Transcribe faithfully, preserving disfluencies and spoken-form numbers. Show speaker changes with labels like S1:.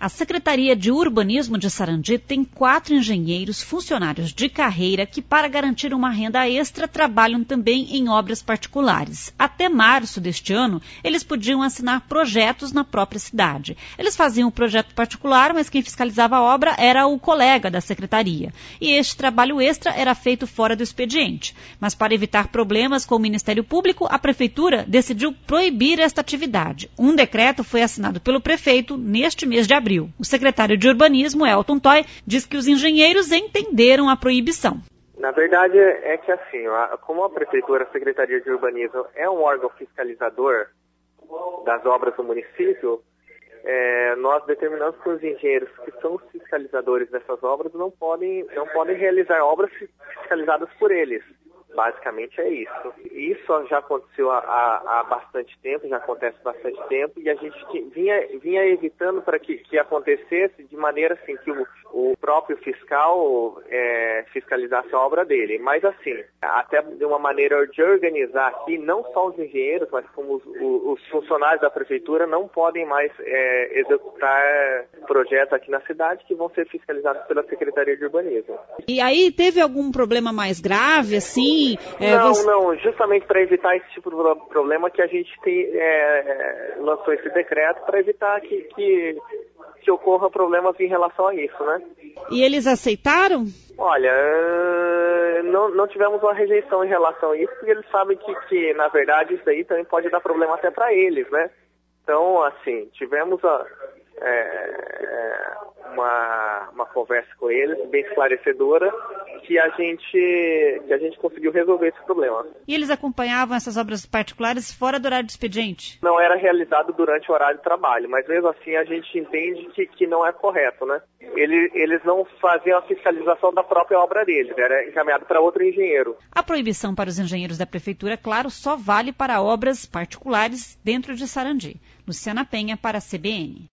S1: A Secretaria de Urbanismo de Sarandi tem quatro engenheiros funcionários de carreira que, para garantir uma renda extra, trabalham também em obras particulares. Até março deste ano, eles podiam assinar projetos na própria cidade. Eles faziam o projeto particular, mas quem fiscalizava a obra era o colega da secretaria. E este trabalho extra era feito fora do expediente. Mas para evitar problemas com o Ministério Público, a Prefeitura decidiu proibir esta atividade. Um decreto foi assinado pelo prefeito neste mês de abril. O secretário de Urbanismo, Elton Toy, diz que os engenheiros entenderam a proibição.
S2: Na verdade, é que assim, como a Prefeitura, a Secretaria de Urbanismo é um órgão fiscalizador das obras do município, é, nós determinamos que os engenheiros que são os fiscalizadores dessas obras não podem, não podem realizar obras fiscalizadas por eles. Basicamente é isso. Isso já aconteceu há, há, há bastante tempo, já acontece há bastante tempo, e a gente vinha, vinha evitando para que, que acontecesse de maneira assim que o, o próprio fiscal é, fiscalizasse a obra dele. Mas assim, até de uma maneira de organizar aqui, não só os engenheiros, mas como os, os funcionários da prefeitura não podem mais é, executar projetos aqui na cidade que vão ser fiscalizados pela Secretaria de Urbanismo.
S1: E aí teve algum problema mais grave, assim? É,
S2: não,
S1: você...
S2: não, justamente para evitar esse tipo de problema que a gente tem, é, lançou esse decreto para evitar que, que, que ocorra problemas em relação a isso, né?
S1: E eles aceitaram?
S2: Olha, não, não tivemos uma rejeição em relação a isso, porque eles sabem que, que na verdade, isso aí também pode dar problema até para eles, né? Então, assim, tivemos a, é, uma, uma conversa com eles, bem esclarecedora, que a gente, que a gente conseguiu resolver esse problema.
S1: E eles acompanhavam essas obras particulares fora do horário de expediente?
S2: Não era realizado durante o horário de trabalho, mas mesmo assim a gente entende que, que não é correto, né? Ele, eles não faziam a fiscalização da própria obra deles, era encaminhado para outro engenheiro.
S1: A proibição para os engenheiros da prefeitura, claro, só vale para obras particulares dentro de Sarandi. Luciana Penha para a C B N.